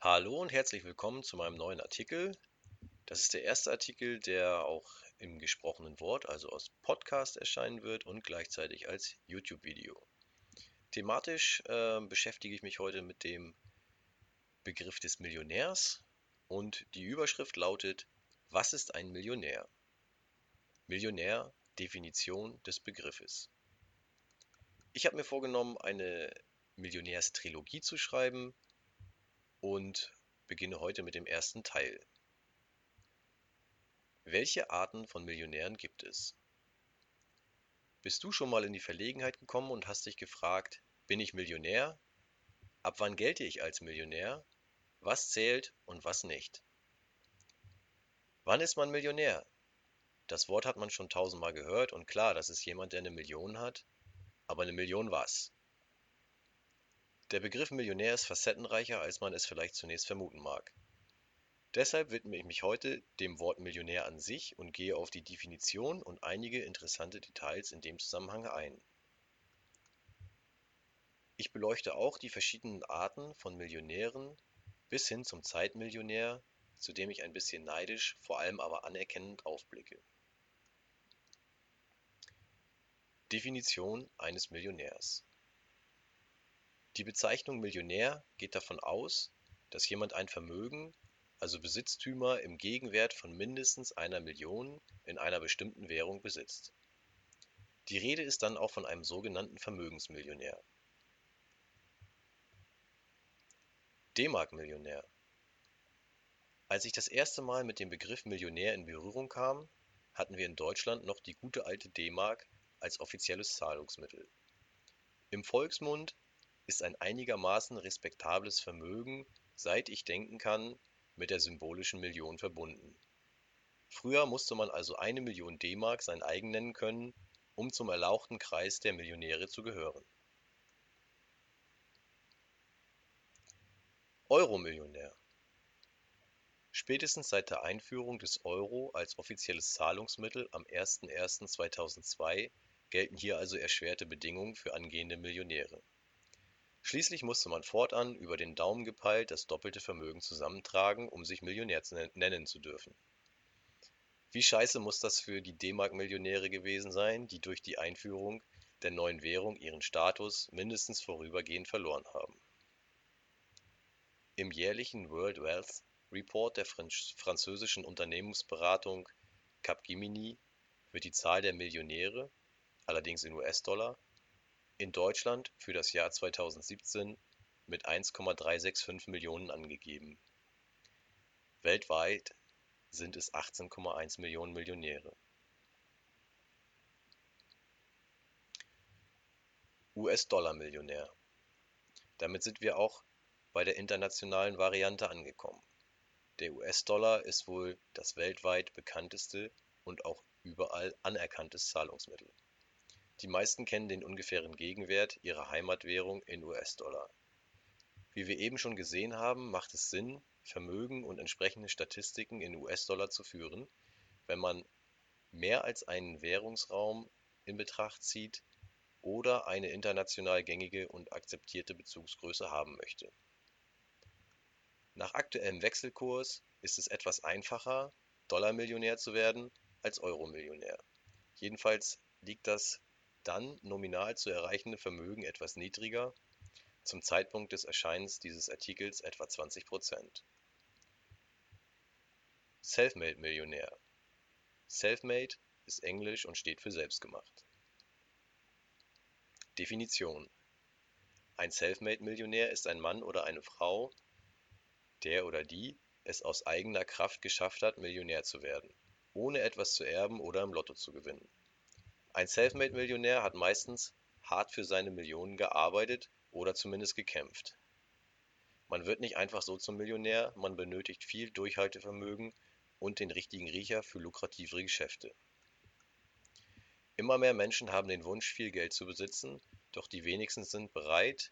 Hallo und herzlich willkommen zu meinem neuen Artikel. Das ist der erste Artikel, der auch im gesprochenen Wort, also als Podcast erscheinen wird und gleichzeitig als YouTube-Video. Thematisch beschäftige ich mich heute mit dem Begriff des Millionärs und die Überschrift lautet: Was ist ein Millionär? Millionär, Definition des Begriffes. Ich habe mir vorgenommen, eine Millionärstrilogie zu schreiben und beginne heute mit dem ersten Teil. Welche Arten von Millionären gibt es? Bist du schon mal in die Verlegenheit gekommen und hast dich gefragt: Bin ich Millionär? Ab wann gelte ich als Millionär? Was zählt und was nicht? Wann ist man Millionär? Das Wort hat man schon tausendmal gehört und klar, das ist jemand, der eine Million hat. Aber eine Million was? Der Begriff Millionär ist facettenreicher, als man es vielleicht zunächst vermuten mag. Deshalb widme ich mich heute dem Wort Millionär an sich und gehe auf die Definition und einige interessante Details in dem Zusammenhang ein. Ich beleuchte auch die verschiedenen Arten von Millionären bis hin zum Zeitmillionär, zu dem ich ein bisschen neidisch, vor allem aber anerkennend aufblicke. Definition eines Millionärs. Die Bezeichnung Millionär geht davon aus, dass jemand ein Vermögen, also Besitztümer im Gegenwert von mindestens einer Million in einer bestimmten Währung besitzt. Die Rede ist dann auch von einem sogenannten Vermögensmillionär. D-Mark-Millionär. Als ich das erste Mal mit dem Begriff Millionär in Berührung kam, hatten wir in Deutschland noch die gute alte D-Mark als offizielles Zahlungsmittel. Im Volksmund ist ein einigermaßen respektables Vermögen, seit ich denken kann, mit der symbolischen Million verbunden. Früher musste man also 1 Million D-Mark sein eigen nennen können, um zum erlauchten Kreis der Millionäre zu gehören. Euro-Millionär. Spätestens seit der Einführung des Euro als offizielles Zahlungsmittel am 01.01.2002 gelten hier also erschwerte Bedingungen für angehende Millionäre. Schließlich musste man fortan über den Daumen gepeilt das doppelte Vermögen zusammentragen, um sich Millionär nennen zu dürfen. Wie scheiße muss das für die D-Mark-Millionäre gewesen sein, die durch die Einführung der neuen Währung ihren Status mindestens vorübergehend verloren haben. Im jährlichen World Wealth Report der französischen Unternehmensberatung Capgemini wird die Zahl der Millionäre, allerdings in US-Dollar, in Deutschland für das Jahr 2017 mit 1,365 Millionen angegeben. Weltweit sind es 18,1 Millionen Millionäre. US-Dollar-Millionär. Damit sind wir auch bei der internationalen Variante angekommen. Der US-Dollar ist wohl das weltweit bekannteste und auch überall anerkanntes Zahlungsmittel. Die meisten kennen den ungefähren Gegenwert ihrer Heimatwährung in US-Dollar. Wie wir eben schon gesehen haben, macht es Sinn, Vermögen und entsprechende Statistiken in US-Dollar zu führen, wenn man mehr als einen Währungsraum in Betracht zieht oder eine international gängige und akzeptierte Bezugsgröße haben möchte. Nach aktuellem Wechselkurs ist es etwas einfacher, Dollarmillionär zu werden, als Euromillionär. Jedenfalls liegt das dann nominal zu erreichende Vermögen etwas niedriger, zum Zeitpunkt des Erscheinens dieses Artikels etwa 20%. Selfmade-Millionär. Selfmade ist Englisch und steht für selbstgemacht. Definition: Ein Selfmade-Millionär ist ein Mann oder eine Frau, der oder die es aus eigener Kraft geschafft hat, Millionär zu werden, ohne etwas zu erben oder im Lotto zu gewinnen. Ein Selfmade-Millionär hat meistens hart für seine Millionen gearbeitet oder zumindest gekämpft. Man wird nicht einfach so zum Millionär, man benötigt viel Durchhaltevermögen und den richtigen Riecher für lukrativere Geschäfte. Immer mehr Menschen haben den Wunsch, viel Geld zu besitzen, doch die wenigsten sind bereit,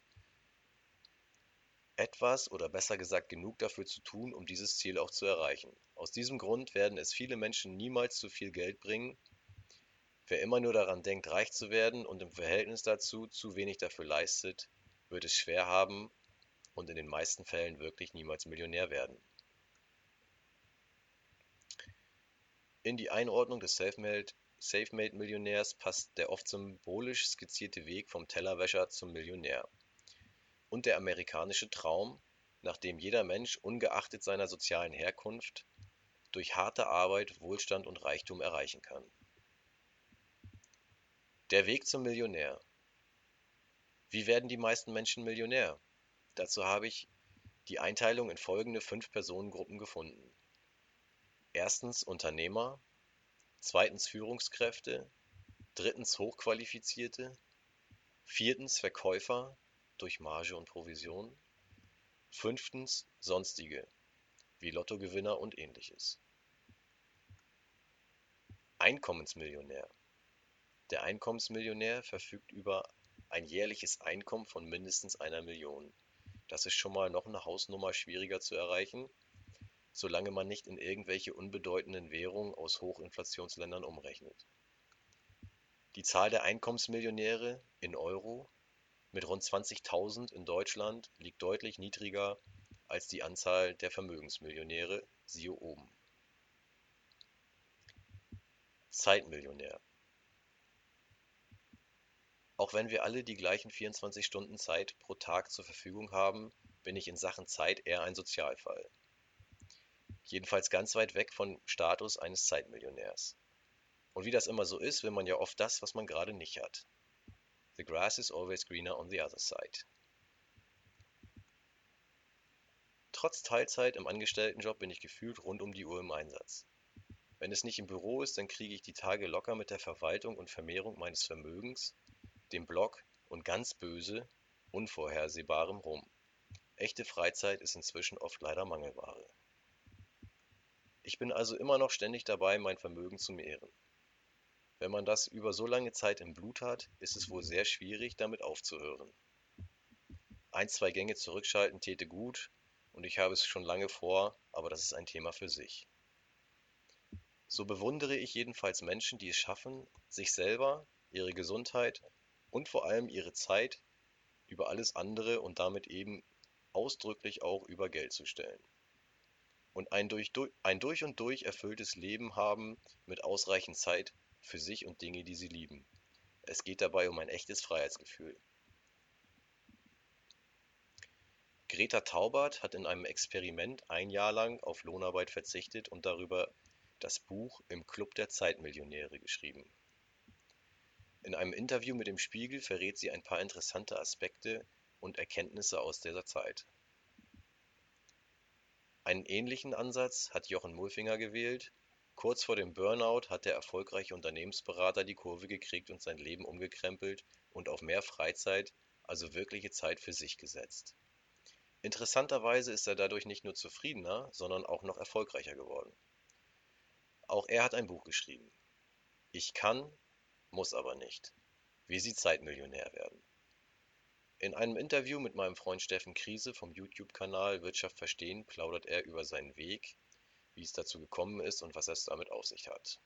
etwas oder besser gesagt genug dafür zu tun, um dieses Ziel auch zu erreichen. Aus diesem Grund werden es viele Menschen niemals zu viel Geld bringen. Wer immer nur daran denkt, reich zu werden und im Verhältnis dazu zu wenig dafür leistet, wird es schwer haben, und in den meisten Fällen wirklich niemals Millionär werden. In die Einordnung des Selfmade-Millionärs passt der oft symbolisch skizzierte Weg vom Tellerwäscher zum Millionär und der amerikanische Traum, nach dem jeder Mensch ungeachtet seiner sozialen Herkunft durch harte Arbeit Wohlstand und Reichtum erreichen kann. Der Weg zum Millionär. Wie werden die meisten Menschen Millionär? Dazu habe ich die Einteilung in folgende 5 Personengruppen gefunden. Erstens Unternehmer, zweitens Führungskräfte, drittens Hochqualifizierte, viertens Verkäufer durch Marge und Provision, fünftens Sonstige wie Lottogewinner und ähnliches. Einkommensmillionär. Der Einkommensmillionär verfügt über ein jährliches Einkommen von mindestens 1 Million. Das ist schon mal noch eine Hausnummer schwieriger zu erreichen, solange man nicht in irgendwelche unbedeutenden Währungen aus Hochinflationsländern umrechnet. Die Zahl der Einkommensmillionäre in Euro mit rund 20.000 in Deutschland liegt deutlich niedriger als die Anzahl der Vermögensmillionäre, siehe oben. Zeitmillionär. Auch wenn wir alle die gleichen 24 Stunden Zeit pro Tag zur Verfügung haben, bin ich in Sachen Zeit eher ein Sozialfall. Jedenfalls ganz weit weg vom Status eines Zeitmillionärs. Und wie das immer so ist, will man ja oft das, was man gerade nicht hat. The grass is always greener on the other side. Trotz Teilzeit im Angestelltenjob bin ich gefühlt rund um die Uhr im Einsatz. Wenn es nicht im Büro ist, dann kriege ich die Tage locker mit der Verwaltung und Vermehrung meines Vermögens, dem Blog und ganz böse, Unvorhersehbarem rum. Echte Freizeit ist inzwischen oft leider Mangelware. Ich bin also immer noch ständig dabei, mein Vermögen zu mehren. Wenn man das über so lange Zeit im Blut hat, ist es wohl sehr schwierig, damit aufzuhören. 1, 2 Gänge zurückschalten täte gut und ich habe es schon lange vor, aber das ist ein Thema für sich. So bewundere ich jedenfalls Menschen, die es schaffen, sich selber, ihre Gesundheit und vor allem ihre Zeit über alles andere und damit eben ausdrücklich auch über Geld zu stellen. Und ein durch und durch erfülltes Leben haben mit ausreichend Zeit für sich und Dinge, die sie lieben. Es geht dabei um ein echtes Freiheitsgefühl. Greta Taubert hat in einem Experiment 1 Jahr lang auf Lohnarbeit verzichtet und darüber das Buch Im Club der Zeitmillionäre geschrieben. In einem Interview mit dem Spiegel verrät sie ein paar interessante Aspekte und Erkenntnisse aus dieser Zeit. Einen ähnlichen Ansatz hat Jochen Mulfinger gewählt. Kurz vor dem Burnout hat der erfolgreiche Unternehmensberater die Kurve gekriegt und sein Leben umgekrempelt und auf mehr Freizeit, also wirkliche Zeit für sich gesetzt. Interessanterweise ist er dadurch nicht nur zufriedener, sondern auch noch erfolgreicher geworden. Auch er hat ein Buch geschrieben. Ich kann, muss aber nicht. Wie Sie Zeitmillionär werden. In einem Interview mit meinem Freund Steffen Kriese vom YouTube-Kanal Wirtschaft verstehen plaudert er über seinen Weg, wie es dazu gekommen ist und was es damit auf sich hat.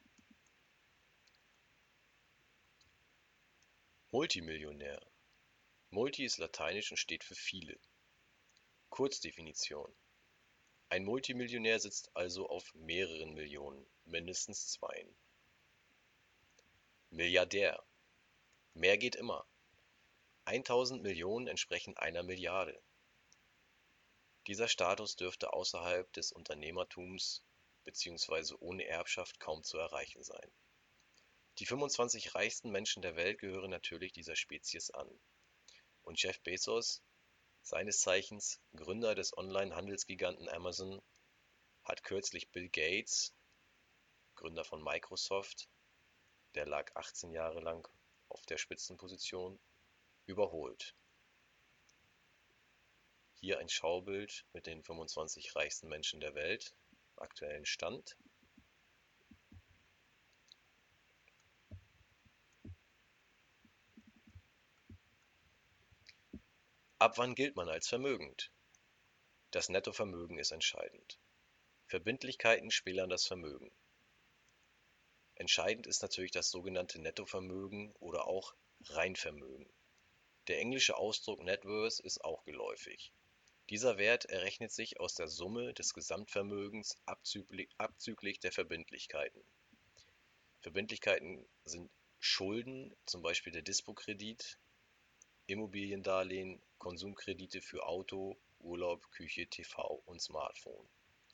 Multimillionär. Multi ist lateinisch und steht für viele. Kurzdefinition. Ein Multimillionär sitzt also auf mehreren Millionen, mindestens 2. Milliardär. Mehr geht immer. 1000 Millionen entsprechen 1 Milliarde. Dieser Status dürfte außerhalb des Unternehmertums bzw. ohne Erbschaft kaum zu erreichen sein. Die 25 reichsten Menschen der Welt gehören natürlich dieser Spezies an. Und Jeff Bezos, seines Zeichens Gründer des Online-Handelsgiganten Amazon, hat kürzlich Bill Gates, Gründer von Microsoft, der lag 18 Jahre lang auf der Spitzenposition, überholt. Hier ein Schaubild mit den 25 reichsten Menschen der Welt, aktuellen Stand. Ab wann gilt man als vermögend? Das Nettovermögen ist entscheidend. Verbindlichkeiten schmälern das Vermögen. Entscheidend ist natürlich das sogenannte Nettovermögen oder auch Reinvermögen. Der englische Ausdruck Net Worth ist auch geläufig. Dieser Wert errechnet sich aus der Summe des Gesamtvermögens abzüglich der Verbindlichkeiten. Verbindlichkeiten sind Schulden, zum Beispiel der Dispo-Kredit, Immobiliendarlehen, Konsumkredite für Auto, Urlaub, Küche, TV und Smartphone.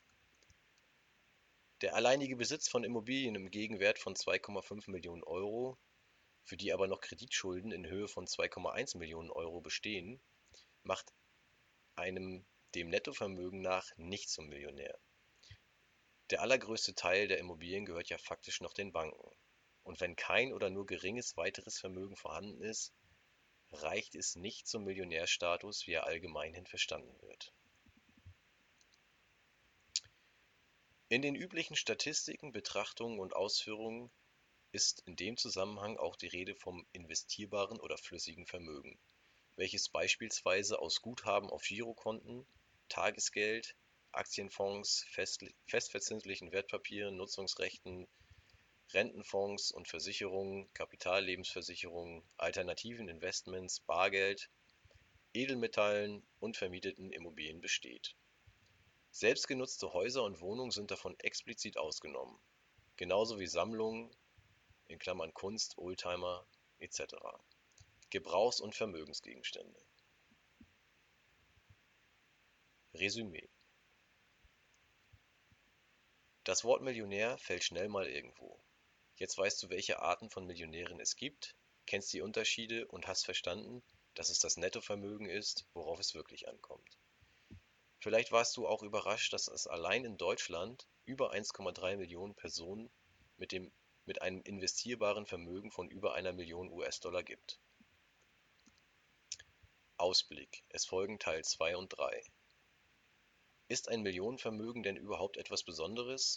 Der alleinige Besitz von Immobilien im Gegenwert von 2,5 Millionen Euro, für die aber noch Kreditschulden in Höhe von 2,1 Millionen Euro bestehen, macht einem dem Nettovermögen nach nicht zum Millionär. Der allergrößte Teil der Immobilien gehört ja faktisch noch den Banken. Und wenn kein oder nur geringes weiteres Vermögen vorhanden ist, reicht es nicht zum Millionärstatus, wie er allgemeinhin verstanden wird. In den üblichen Statistiken, Betrachtungen und Ausführungen ist in dem Zusammenhang auch die Rede vom investierbaren oder flüssigen Vermögen, welches beispielsweise aus Guthaben auf Girokonten, Tagesgeld, Aktienfonds, festverzinslichen Wertpapieren, Nutzungsrechten, Rentenfonds und Versicherungen, Kapitallebensversicherungen, alternativen Investments, Bargeld, Edelmetallen und vermieteten Immobilien besteht. Selbstgenutzte Häuser und Wohnungen sind davon explizit ausgenommen, genauso wie Sammlungen (Kunst, Oldtimer etc.), Gebrauchs- und Vermögensgegenstände. Resümee: Das Wort Millionär fällt schnell mal irgendwo. Jetzt weißt du, welche Arten von Millionären es gibt, kennst die Unterschiede und hast verstanden, dass es das Nettovermögen ist, worauf es wirklich ankommt. Vielleicht warst du auch überrascht, dass es allein in Deutschland über 1,3 Millionen Personen mit einem investierbaren Vermögen von über einer Million US-Dollar gibt. Ausblick: Es folgen Teil 2 und 3. Ist ein Millionenvermögen denn überhaupt etwas Besonderes?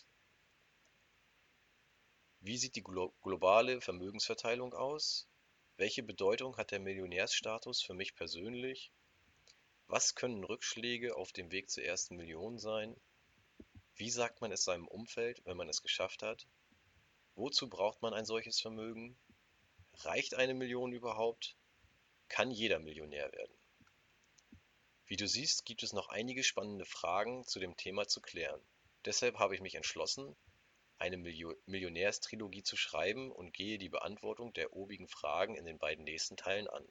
Wie sieht die globale Vermögensverteilung aus? Welche Bedeutung hat der Millionärsstatus für mich persönlich? Was können Rückschläge auf dem Weg zur ersten Million sein? Wie sagt man es seinem Umfeld, wenn man es geschafft hat? Wozu braucht man ein solches Vermögen? Reicht eine Million überhaupt? Kann jeder Millionär werden? Wie du siehst, gibt es noch einige spannende Fragen zu dem Thema zu klären. Deshalb habe ich mich entschlossen, eine Millionärstrilogie zu schreiben und gehe die Beantwortung der obigen Fragen in den beiden nächsten Teilen an.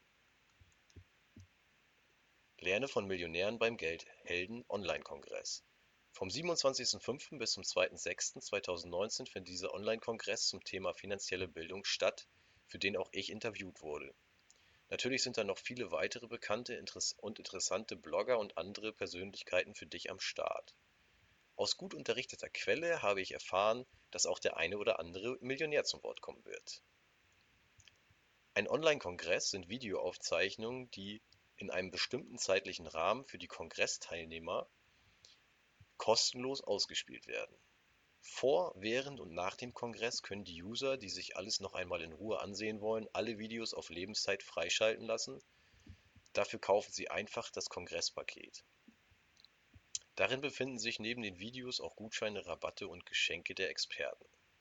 Lerne von Millionären beim Geldhelden-Online-Kongress. Vom 27.05. bis zum 2.06.2019 findet dieser Online-Kongress zum Thema finanzielle Bildung statt, für den auch ich interviewt wurde. Natürlich sind da noch viele weitere bekannte und interessante Blogger und andere Persönlichkeiten für dich am Start. Aus gut unterrichteter Quelle habe ich erfahren, dass auch der eine oder andere Millionär zum Wort kommen wird. Ein Online-Kongress sind Videoaufzeichnungen, die in einem bestimmten zeitlichen Rahmen für die Kongressteilnehmer kostenlos ausgespielt werden. Vor, während und nach dem Kongress können die User, die sich alles noch einmal in Ruhe ansehen wollen, alle Videos auf Lebenszeit freischalten lassen. Dafür kaufen sie einfach das Kongresspaket. Darin befinden sich neben den Videos auch Gutscheine, Rabatte und Geschenke der Experten.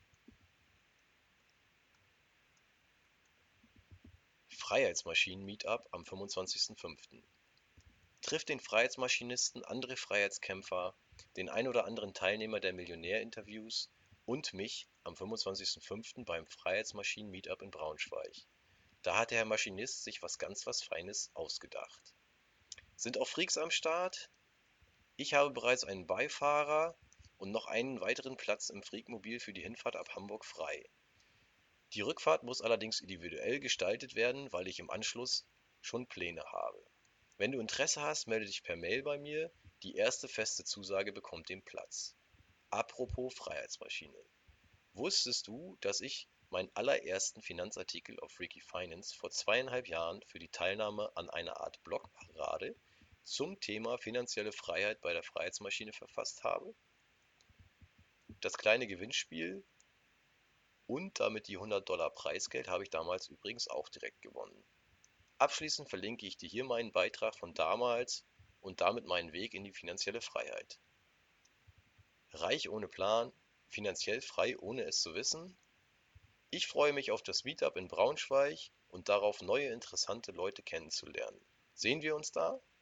Freiheitsmaschinen-Meetup am 25.05. Trifft den Freiheitsmaschinisten, andere Freiheitskämpfer, den ein oder anderen Teilnehmer der Millionär-Interviews und mich am 25.05. beim Freiheitsmaschinen-Meetup in Braunschweig. Da hat der Herr Maschinist sich was Feines ausgedacht. Sind auch Freaks am Start? Ich habe bereits einen Beifahrer und noch einen weiteren Platz im Freakmobil für die Hinfahrt ab Hamburg frei. Die Rückfahrt muss allerdings individuell gestaltet werden, weil ich im Anschluss schon Pläne habe. Wenn du Interesse hast, melde dich per Mail bei mir. Die erste feste Zusage bekommt den Platz. Apropos Freiheitsmaschine. Wusstest du, dass ich meinen allerersten Finanzartikel auf Freaky Finance vor 2,5 Jahren für die Teilnahme an einer Art Blogparade zum Thema finanzielle Freiheit bei der Freiheitsmaschine verfasst habe? Das kleine Gewinnspiel und damit die 100 $ Preisgeld habe ich damals übrigens auch direkt gewonnen. Abschließend verlinke ich dir hier meinen Beitrag von damals und damit meinen Weg in die finanzielle Freiheit. Reich ohne Plan, finanziell frei ohne es zu wissen? Ich freue mich auf das Meetup in Braunschweig und darauf, neue interessante Leute kennenzulernen. Sehen wir uns da?